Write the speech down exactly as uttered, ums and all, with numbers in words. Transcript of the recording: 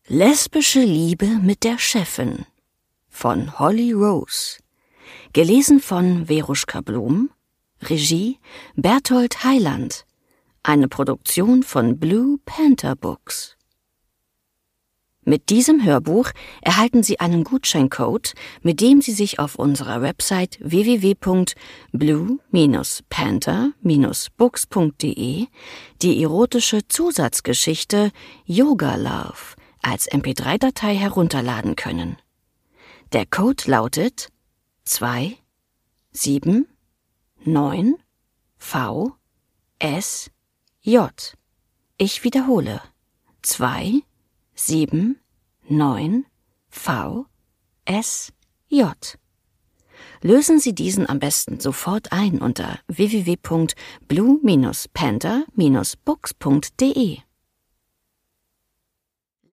Lesbische Liebe mit der Chefin von Holly Rose. Gelesen von Veruschka Blum. Regie Berthold Heiland. Eine Produktion von Blue Panther Books. Mit diesem Hörbuch erhalten Sie einen Gutscheincode, mit dem Sie sich auf unserer Website w w w punkt blue panther books punkt d e die erotische Zusatzgeschichte Yoga Love als M P drei Datei herunterladen können. Der Code lautet zwei sieben neun V S J. Ich wiederhole: zwei sieben neun V S J. Lösen Sie diesen am besten sofort ein unter w w w punkt blue panther books punkt d e.